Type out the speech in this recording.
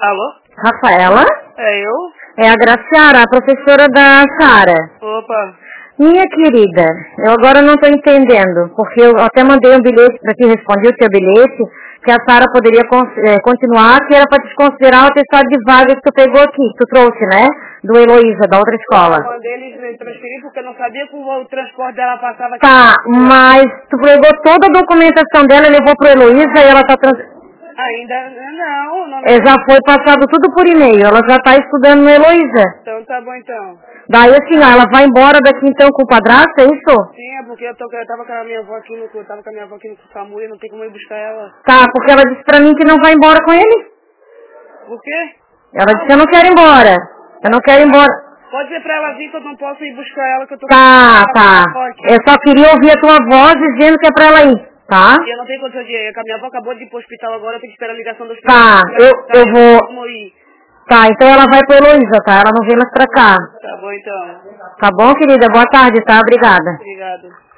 Alô? Rafaela? É eu? É a Graciara, a professora da Sara. Opa. Minha querida, eu agora não estou entendendo, porque eu até mandei um bilhete para ti, respondi o teu bilhete, que a Sara poderia continuar, que era para desconsiderar o atestado de vaga que tu pegou aqui, que tu trouxe, né? Do Heloísa, da outra escola. Eu mandei eles transferir porque eu não sabia que o transporte dela passava aqui. Tá, mas tu pegou toda a documentação dela e levou pro Heloísa e ela tá Ainda não. Já foi passado tudo por e-mail, ela já tá estudando no Heloísa. Então tá bom então. Daí assim, ela vai embora daqui então com o padrasto, é isso? Sim, é porque eu tava com a minha avó aqui no SAMU e não tem como eu ir buscar ela. Tá, porque ela disse pra mim que não vai embora com ele. Por quê? Ela disse que eu não quero ir embora. Eu não quero ir embora. Pode dizer pra ela vir que eu não posso ir buscar ela, que eu tô Tá. Eu só queria ouvir a tua voz dizendo que é pra ela ir, tá? E eu não tenho condição de ir. A minha avó acabou de ir pro hospital agora, eu tenho que esperar a ligação do hospital. Tá, eu vou... Como ir? Tá, então ela vai pra Heloísa, tá? Ela não vem mais pra cá. Tá bom então. Tá bom, querida? Boa tarde, tá? Obrigada. Obrigado.